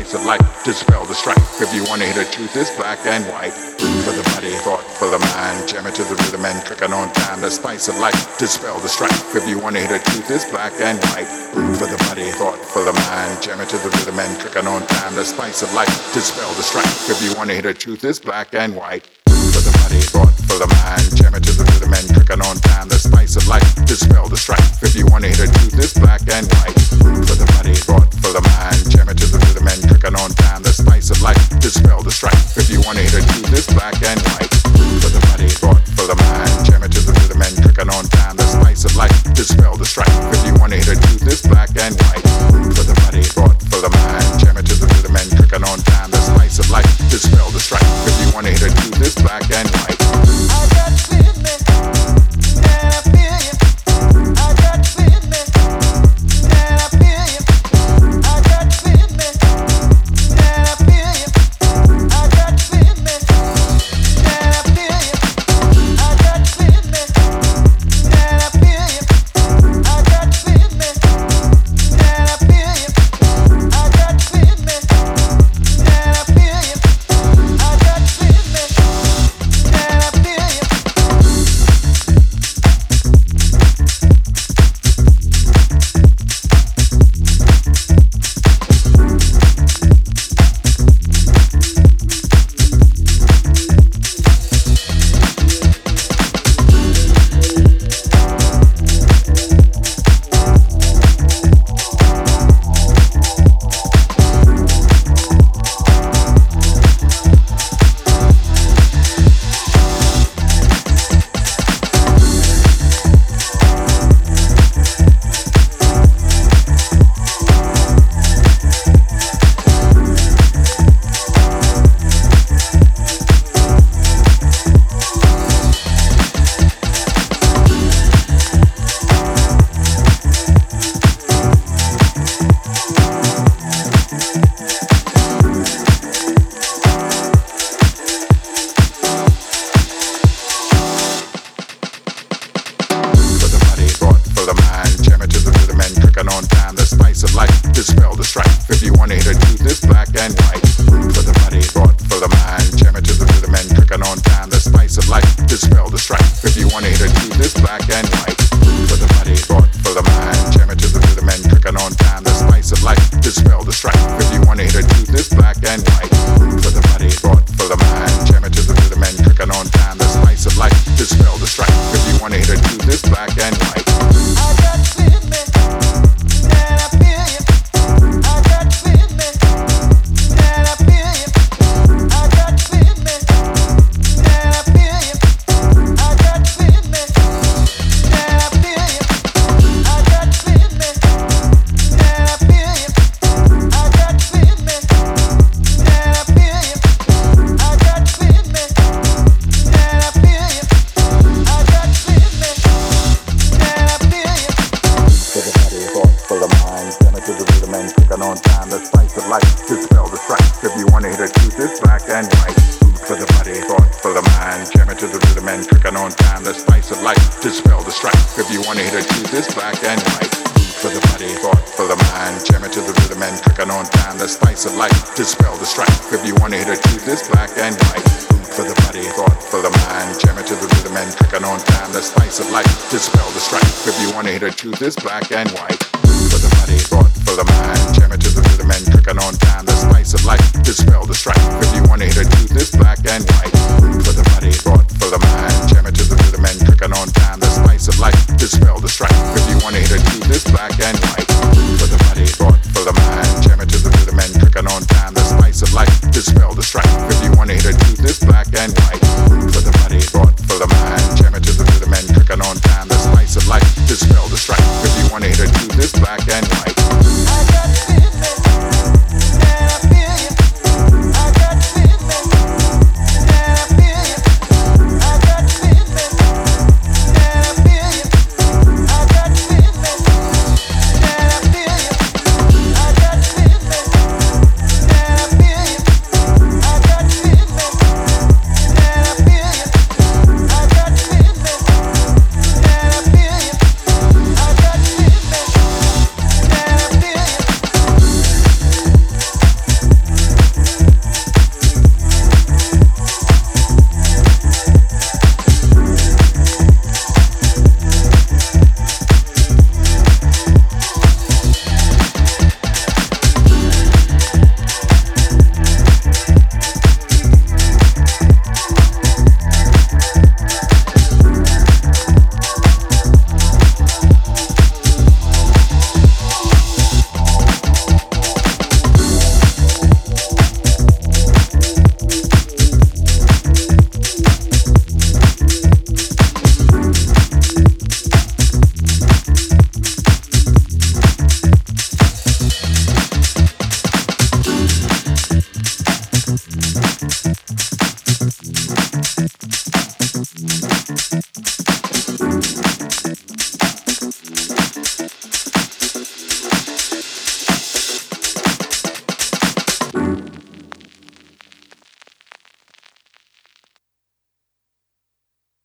spice of life, dispel the strife. If you wanna hear the truth, it's black and white. Food for the body, thought for the mind. Jam it to the rhythm and cooking on time. The spice of life, dispel the strife. If you wanna hear the truth, it's black and white. Food for the body, thought for the mind. Jam it to the rhythm and cooking on time. The spice of life, dispel the strife. If you wanna hear the truth, it's black and white. For the body, thought for the mind. Jam it to the rhythm and cooking on time. The spice of life, dispel the strife. If you wanna hear the truth, it's black and white. For the body, thought for the mind. Jam it to the rhythm and cooking on time. The spice of life, dispel the strife. If you wanna hear the truth, it's black and white. For the body, thought for the mind. Jam it to the rhythm and cooking on time. The spice of life, dispel the strife. If you wanna hear the truth, it's black and white. For the body, thought for the mind. Jam it to the rhythm and cooking on time. The spice of life, dispel the strife. If you wanna hear the truth, it's black and white. I got feeling that I feel you. I got feeling that I feel you. I got feeling that I feel you. I got feeling that I feel you. I got feeling that I feel you. I got feeling that I feel you. I got feeling that I feel you. I got feeling that I feel you. For the body, thought for the mind. Jam it to the rhythm and cooking on time. The spice of life, dispel the strife. If you wanna hear the truth, it's black and white. For the body, thought for the mind. Jam it to the rhythm and cooking on time. The spice of life, dispel the strife. If you wanna hear the truth, it's black and white. For the body, thought for the mind. Jam it to the rhythm and cooking on time. The spice of life, dispel the strife. If you wanna hear the truth, it's black and white. For the body, thought for the mind. Jam it to the rhythm and cooking on time. The spice of life, dispel the strife. If you wanna hear the truth, it's black and white. I got feeling that I feel you. I got feeling that I feel you. I got feeling that I feel you. I got feeling that I feel you. I got feeling that I feel you. I got feeling that I feel you. I got feeling that I feel you. I got feeling that I feel you. For the body, thought for the mind. Jam it to the rhythm and cooking on time. The spice of life, dispel the strife. If you wanna hear the truth, it's black and white. Food for the body, thought for the mind. Jam it to the rhythm and cooking on time. The spice of life, dispel the strife. If you wanna hear the truth, it's black and white. Food for the body, thought for the mind. Jam it to the rhythm and cooking on time. The spice of life, dispel the strife. If you wanna hear the truth, it's black and white. Food for the body, thought for the mind. Jam it to the rhythm and cooking on time. The spice of life, dispel the strife. If you wanna hear the truth, it's black and white. For the body, thought for the mind. Jam it to the rhythm and cooking on time. The spice of life, dispel the